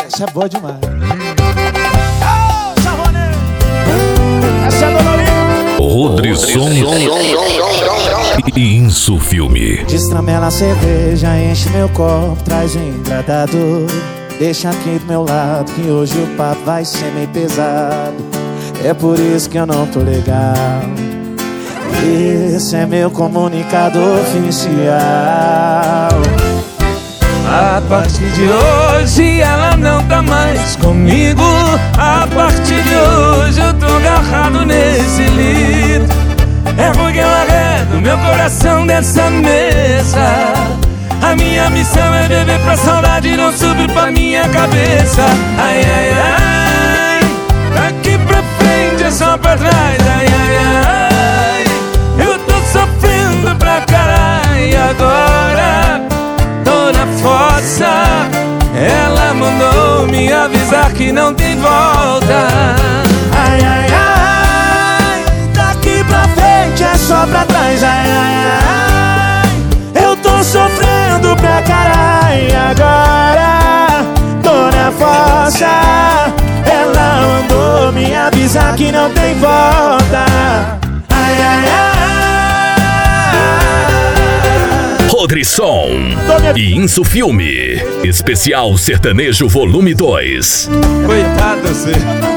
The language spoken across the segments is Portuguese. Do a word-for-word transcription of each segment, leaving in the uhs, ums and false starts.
Essa é boa demais. Essa é do Rodriguson e Insu Filme. Destramela a cerveja, enche meu copo, traz o engradador. Deixa aqui do meu lado que hoje o papo vai ser meio pesado. É por isso que eu não tô legal. Esse é meu comunicado oficial. A partir de hoje ela não tá mais comigo. A partir de hoje eu tô agarrado nesse litro. É porque eu arredo meu coração dessa mesa. A minha missão é beber pra saudade não subir pra minha cabeça. Ai, ai, ai, daqui pra frente é só pra trás. Ai, ai, ai, eu tô sofrendo pra caralho. E agora tô na fossa. Ela mandou me avisar que não tem volta. Ai, ai, ai, daqui pra frente é só pra trás. Ai, ai, ai, eu tô sofrendo pra caralho. E agora tô na fossa. Ela mandou me avisar que não tem volta. Ai, ai, ai. Rodriguson e Insu Filme. Especial Sertanejo Volume dois. Coitado você.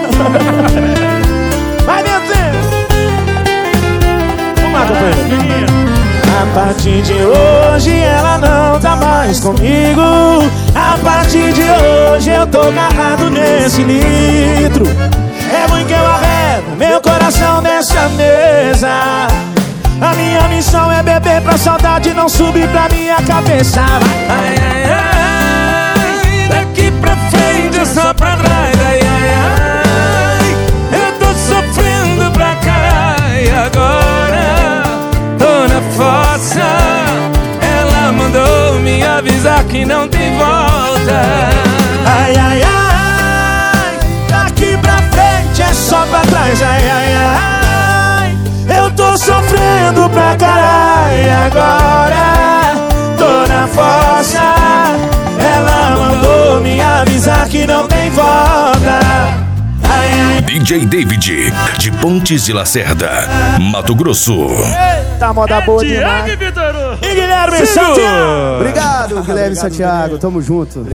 Vai, Dentinho! Vamos lá, companheiro. A partir de hoje ela não tá mais comigo. A partir de hoje eu tô agarrado nesse litro. É ruim que eu arredo meu coração dessa mesa. A minha missão é beber pra saudade não subir pra minha cabeça. Ai, ai, ai, daqui pra frente é só pra trás. Ai, ai, ai, eu tô sofrendo pra caralho. E agora tô na fossa. Ela mandou me avisar que não tem volta. Ai, ai, ai, daqui pra frente é só pra trás. Ai, ai, ai, eu tô sofrendo pra caralho. E agora tô na fossa. Ela mandou me avisar que não tem volta. Ai, ai. D J David, de Pontes de Lacerda, Mato Grosso. Tá moda boa demais. E Guilherme Santiago. Obrigado, Guilherme Santiago. Tamo junto.